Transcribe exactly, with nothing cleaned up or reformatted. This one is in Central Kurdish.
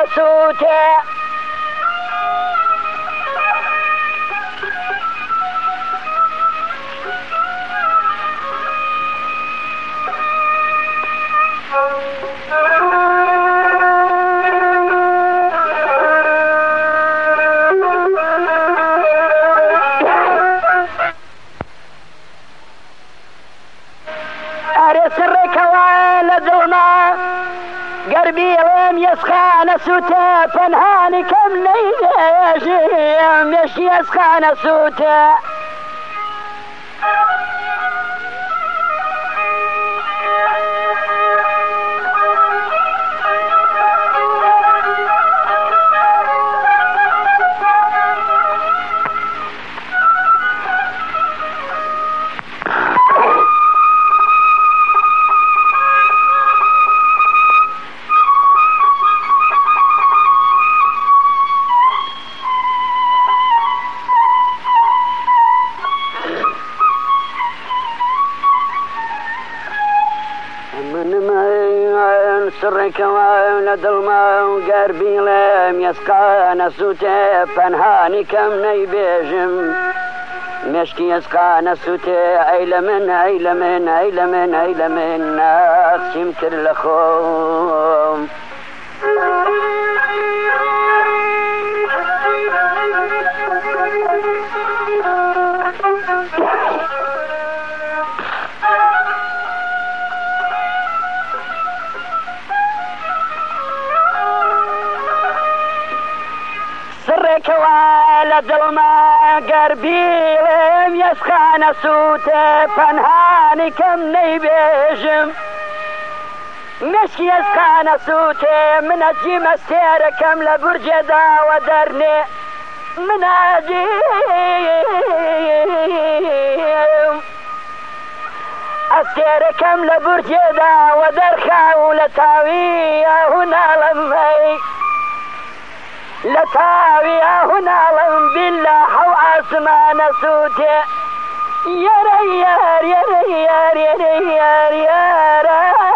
نسوته سرك وعلى ظلمة قربي وين يسخان سوته فنهاني كم ليش مش يسخان سوته سرك وعلى ظلمة وقربي لم يسقان سوته فنهاني كم نيبيجم مشكي يسقان سوته عيل من عيل من عيل من عيل من ناس يمكر لخوم سرك وعلى ظلمة قربي لم يسخان سوته فنهاني كم نيبيجم مش يسخان سوته من أجيم السير كم لبرجدا ودرني من أجيم السير كم لبرجدا ودرخا ولتاوية هنا لمي لتاوي هنا لم بالله وعسمان سوته يا ريار يا ريار يا ريار يا ريار